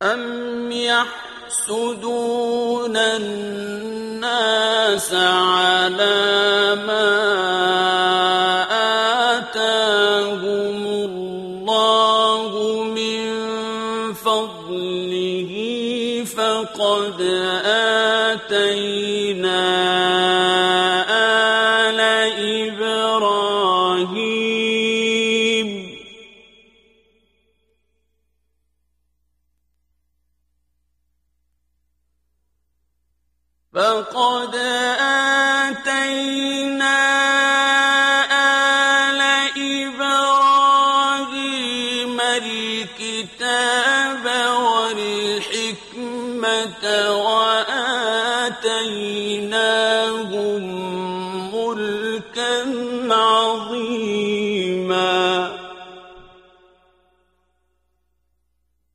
أَمْ يَحْسُدُونَ النَّاسَ عَلَىٰ مَا آتَاهُمُ اللَّهُ مِن فَضْلِهِ فَقَدْ آتَيْنَا آلَ إِبْرَاهِيمَ الْكِتَابَ وَالْحِكْمَةَ وَآتَيْنَاهُم